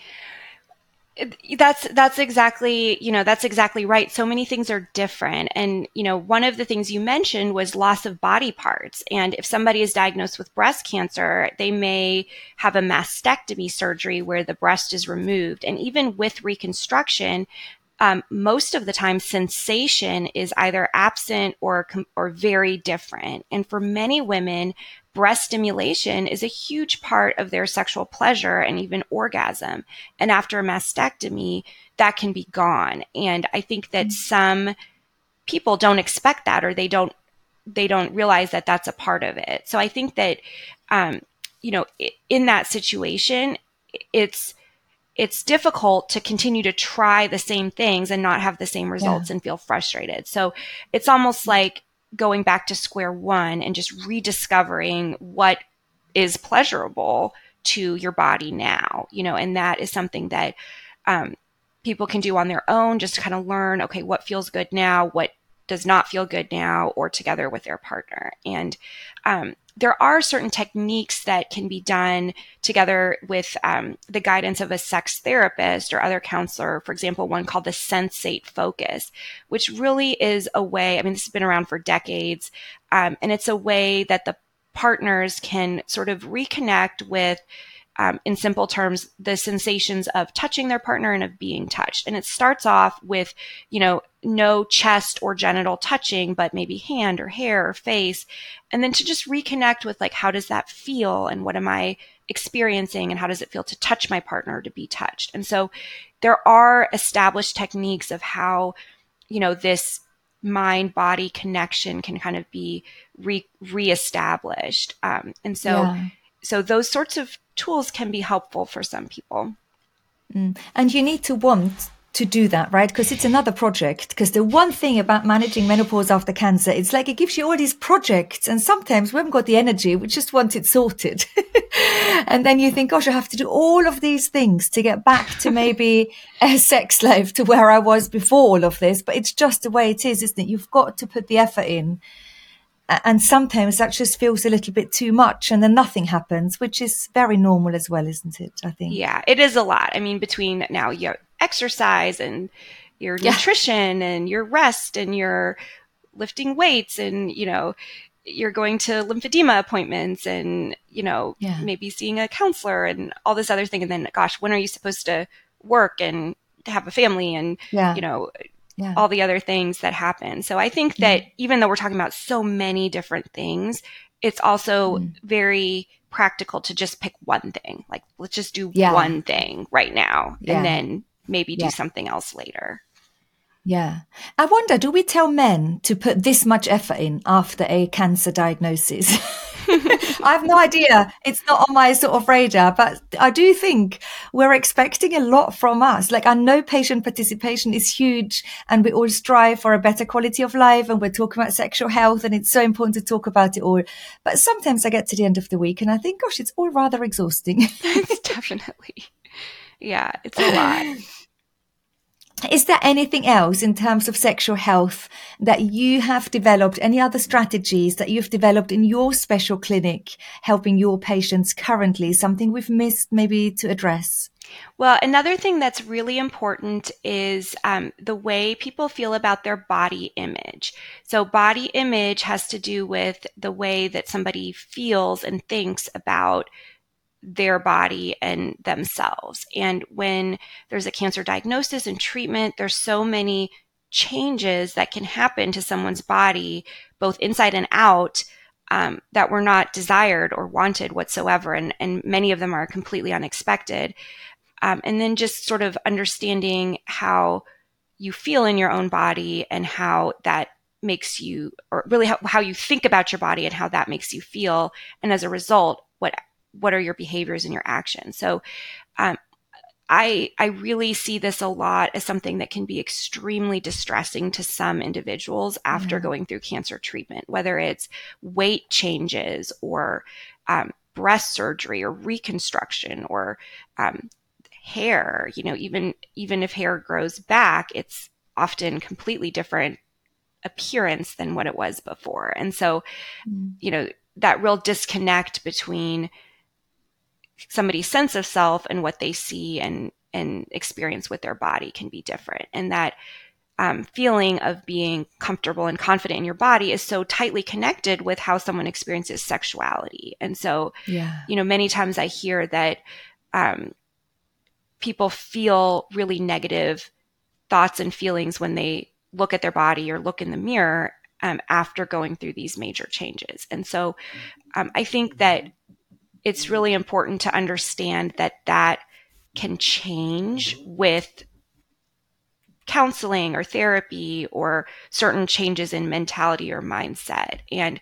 S2: That's exactly right. So many things are different. And, one of the things you mentioned was loss of body parts. And if somebody is diagnosed with breast cancer, they may have a mastectomy surgery where the breast is removed. And even with reconstruction, most of the time sensation is either absent or very different. And for many women, breast stimulation is a huge part of their sexual pleasure and even orgasm. And after a mastectomy, that can be gone. And I think that some people don't expect that, or they don't realize that that's a part of it. So I think that, in that situation, it's difficult to continue to try the same things and not have the same results and feel frustrated. So it's almost like going back to square one and just rediscovering what is pleasurable to your body now, and that is something that people can do on their own, just to kind of learn, okay, what feels good now, what does not feel good now, or together with their partner. And there are certain techniques that can be done together with the guidance of a sex therapist or other counselor. For example, one called the Sensate Focus, which really is a way, this has been around for decades, and it's a way that the partners can sort of reconnect with, in simple terms, the sensations of touching their partner and of being touched. And it starts off with, no chest or genital touching, but maybe hand or hair or face. And then to just reconnect with, like, how does that feel? And what am I experiencing? And how does it feel to touch my partner, to be touched? And so there are established techniques of how, this mind-body connection can kind of be reestablished. So those sorts of tools can be helpful for some people.
S1: And you need to want to do that, right? Because it's another project. Because the one thing about managing menopause after cancer, it's like it gives you all these projects, and sometimes we haven't got the energy. We just want it sorted. And then you think, gosh, I have to do all of these things to get back to maybe a sex life, to where I was before all of this. But it's just the way it is, isn't it? You've got to put the effort in. And sometimes that just feels a little bit too much, and then nothing happens, which is very normal as well, isn't it? I think.
S2: Yeah, it is a lot. Between now your exercise and your nutrition and your rest and your lifting weights and, you're going to lymphedema appointments and, maybe seeing a counselor and all this other thing. And then, gosh, when are you supposed to work and have a family and, all the other things that happen. So I think that even though we're talking about so many different things, it's also very practical to just pick one thing. Like, let's just do one thing right now and then maybe do something else later.
S1: Yeah. I wonder, do we tell men to put this much effort in after a cancer diagnosis? I have no idea. It's not on my sort of radar, but I do think we're expecting a lot from us. Like, I know patient participation is huge, and we all strive for a better quality of life, and we're talking about sexual health, and it's so important to talk about it all. But sometimes I get to the end of the week and I think, gosh, it's all rather exhausting.
S2: It's definitely. Yeah, it's a lot.
S1: Is there anything else in terms of sexual health that you have developed, any other strategies that you've developed in your special clinic, helping your patients currently, something we've missed maybe to address?
S2: Well, another thing that's really important is the way people feel about their body image. So body image has to do with the way that somebody feels and thinks about their body and themselves. And when there's a cancer diagnosis and treatment, there's so many changes that can happen to someone's body, both inside and out, that were not desired or wanted whatsoever. And many of them are completely unexpected. And then just sort of understanding how you feel in your own body and how that makes you, or really how you think about your body and how that makes you feel. And as a result, what are your behaviors and your actions? So I really see this a lot as something that can be extremely distressing to some individuals after going through cancer treatment, whether it's weight changes or breast surgery or reconstruction or hair. Even if hair grows back, it's often completely different appearance than what it was before. And so, that real disconnect between somebody's sense of self and what they see and experience with their body can be different. And that feeling of being comfortable and confident in your body is so tightly connected with how someone experiences sexuality. And so, many times I hear that people feel really negative thoughts and feelings when they look at their body or look in the mirror after going through these major changes. And so I think that it's really important to understand that can change with counseling or therapy or certain changes in mentality or mindset. And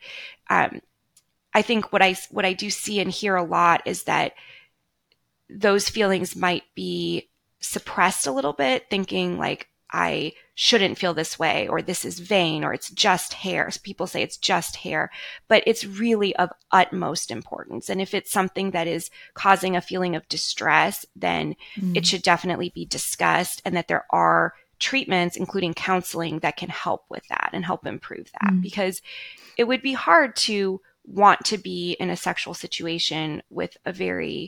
S2: I think what I do see and hear a lot is that those feelings might be suppressed a little bit, thinking like, I shouldn't feel this way, or this is vain, or it's just hair. So people say it's just hair, but it's really of utmost importance. And if it's something that is causing a feeling of distress, then it should definitely be discussed, and that there are treatments, including counseling, that can help with that and help improve that, because it would be hard to want to be in a sexual situation with a very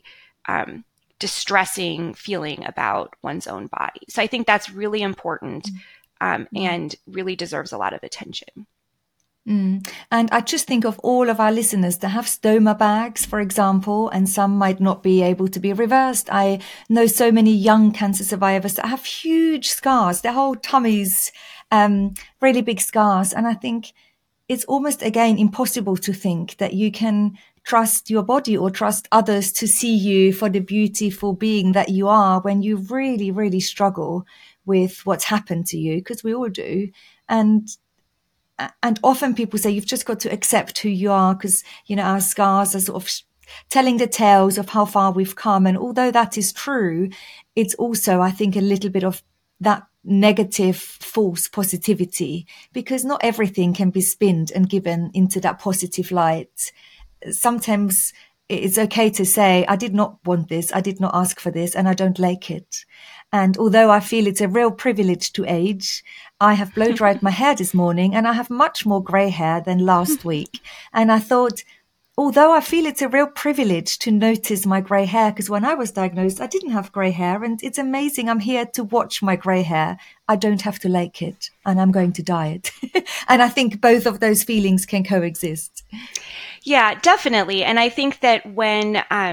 S2: distressing feeling about one's own body. So I think that's really important and really deserves a lot of attention.
S1: And I just think of all of our listeners that have stoma bags, for example, and some might not be able to be reversed. I know so many young cancer survivors that have huge scars, their whole tummies, really big scars. And I think it's almost, again, impossible to think that you can trust your body or trust others to see you for the beautiful being that you are when you really, really struggle with what's happened to you, because we all do. And often people say you've just got to accept who you are, because, you know, our scars are sort of telling the tales of how far we've come. And although that is true, it's also, I think, a little bit of that negative false positivity, because not everything can be spinned and given into that positive light. Sometimes it's okay to say, I did not want this, I did not ask for this, and I don't like it. And although I feel it's a real privilege to age, I have blow dried my hair this morning and I have much more grey hair than last week. And I thought, although I feel it's a real privilege to notice my grey hair, because when I was diagnosed, I didn't have grey hair, and it's amazing. I'm here to watch my grey hair. I don't have to like it, and I'm going to dye it. And I think both of those feelings can coexist.
S2: Yeah, definitely. And I think that when,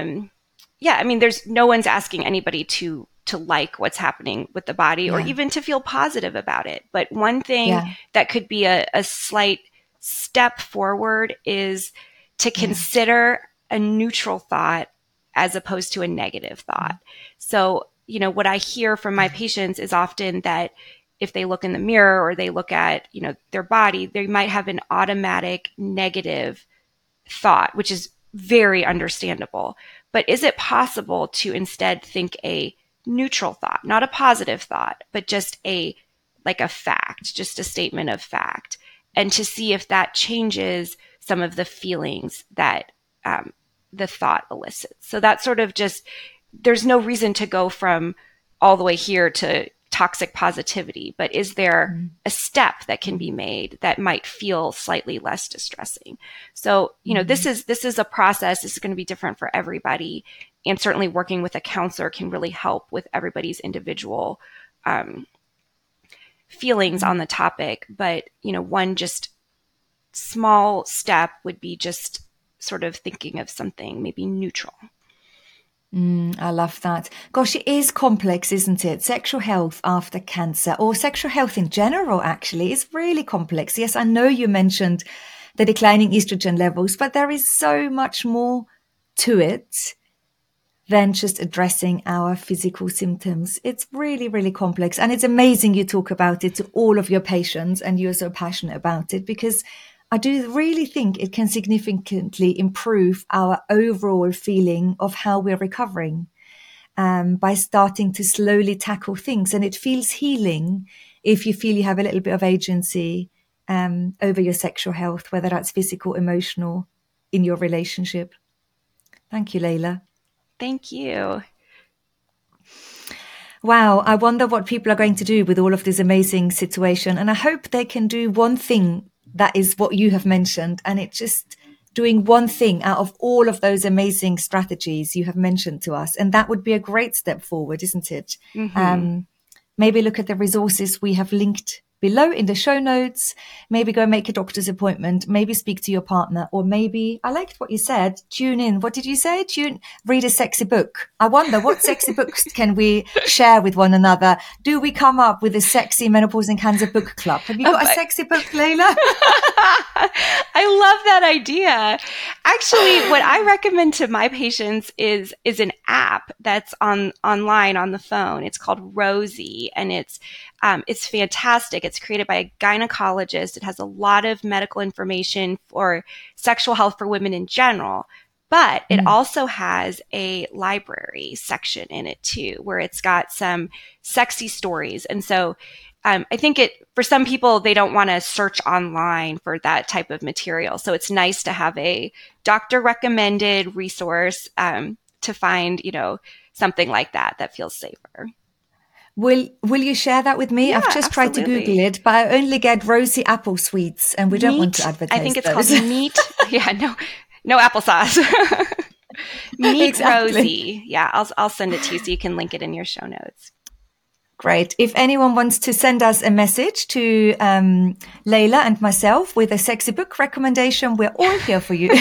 S2: there's no one's asking anybody to like what's happening with the body or even to feel positive about it. But one thing that could be a slight step forward is to consider a neutral thought as opposed to a negative thought. So, you know, what I hear from my patients is often that if they look in the mirror or they look at, you know, their body, they might have an automatic negative thought, which is very understandable. But is it possible to instead think a neutral thought, not a positive thought, but just a fact, just a statement of fact, and to see if that changes some of the feelings that the thought elicits? So that's sort of just, there's no reason to go from all the way here to toxic positivity, but is there a step that can be made that might feel slightly less distressing? So, you know, this is a process. This is going to be different for everybody. And certainly working with a counselor can really help with everybody's individual feelings on the topic. But, you know, one just small step would be just sort of thinking of something maybe neutral.
S1: I love that. Gosh, it is complex, isn't it? Sexual health after cancer, or sexual health in general, actually, is really complex. Yes, I know you mentioned the declining estrogen levels, but there is so much more to it than just addressing our physical symptoms. It's really, really complex. And it's amazing you talk about it to all of your patients and you're so passionate about it, because I do really think it can significantly improve our overall feeling of how we're recovering by starting to slowly tackle things. And it feels healing if you feel you have a little bit of agency over your sexual health, whether that's physical, emotional, in your relationship. Thank you, Layla.
S2: Thank you.
S1: Wow, I wonder what people are going to do with all of this amazing situation. And I hope they can do one thing that is what you have mentioned. And it's just doing one thing out of all of those amazing strategies you have mentioned to us. And that would be a great step forward, isn't it? Maybe look at the resources we have linked below in the show notes. Maybe go make a doctor's appointment. Maybe speak to your partner, or maybe, I liked what you said, tune in. What did you say? Read a sexy book. I wonder what sexy books can we share with one another? Do we come up with a sexy menopause and cancer book club? Have you got a sexy book, Layla?
S2: I love that idea. Actually, what I recommend to my patients is an app that's online on the phone. It's called Rosie, and it's It's fantastic. It's created by a gynecologist. It has a lot of medical information for sexual health for women in general. But it also has a library section in it too, where it's got some sexy stories. And so I think for some people, they don't want to search online for that type of material. So it's nice to have a doctor recommended resource to find, something like that feels safer.
S1: Will you share that with me?
S2: Yeah,
S1: I've just tried to Google it, but I only get rosy apple sweets, and we don't want to advertise
S2: I think it's
S1: those.
S2: called Meet. Yeah, no applesauce. Meet
S1: Exactly.
S2: Rosie. Yeah, I'll send it to you so you can link it in your show notes.
S1: Great. If anyone wants to send us a message to Layla and myself with a sexy book recommendation, we're all here for you.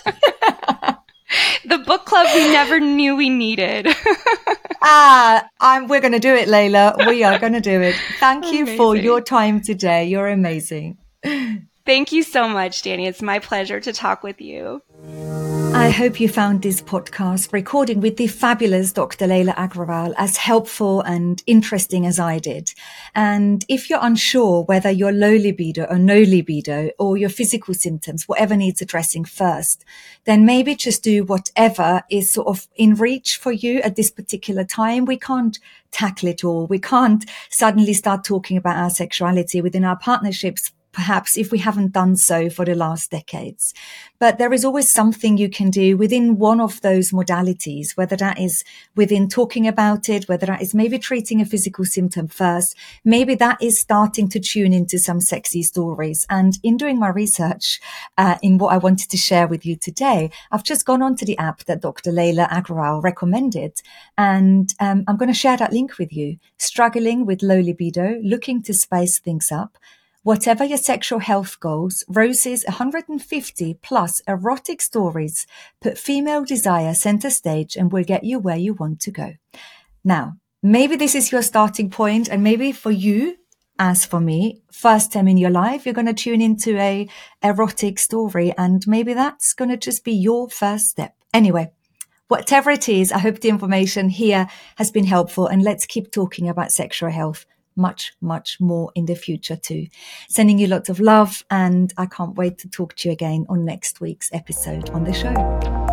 S2: The book club we never knew we needed.
S1: We're going to do it, Layla. We are going to do it. Thank you for your time today. You're amazing.
S2: Thank you so much, Danny. It's my pleasure to talk with you.
S1: I hope you found this podcast recording with the fabulous Dr. Layla Agrawal as helpful and interesting as I did. And if you're unsure whether you're low libido or no libido or your physical symptoms, whatever needs addressing first, then maybe just do whatever is sort of in reach for you at this particular time. We can't tackle it all. We can't suddenly start talking about our sexuality within our partnerships, perhaps if we haven't done so for the last decades. But there is always something you can do within one of those modalities, whether that is within talking about it, whether that is maybe treating a physical symptom first, maybe that is starting to tune into some sexy stories. And in doing my research in what I wanted to share with you today, I've just gone onto the app that Dr. Layla Agrawal recommended. And I'm going to share that link with you. Struggling with low libido, looking to spice things up. Whatever your sexual health goals, Rose's 150 plus erotic stories put female desire center stage and will get you where you want to go. Now, maybe this is your starting point, and maybe for you, as for me, first time in your life, you're going to tune into a erotic story, and maybe that's going to just be your first step. Anyway, whatever it is, I hope the information here has been helpful, and let's keep talking about sexual health much, much more in the future too. Sending you lots of love, and I can't wait to talk to you again on next week's episode on the show.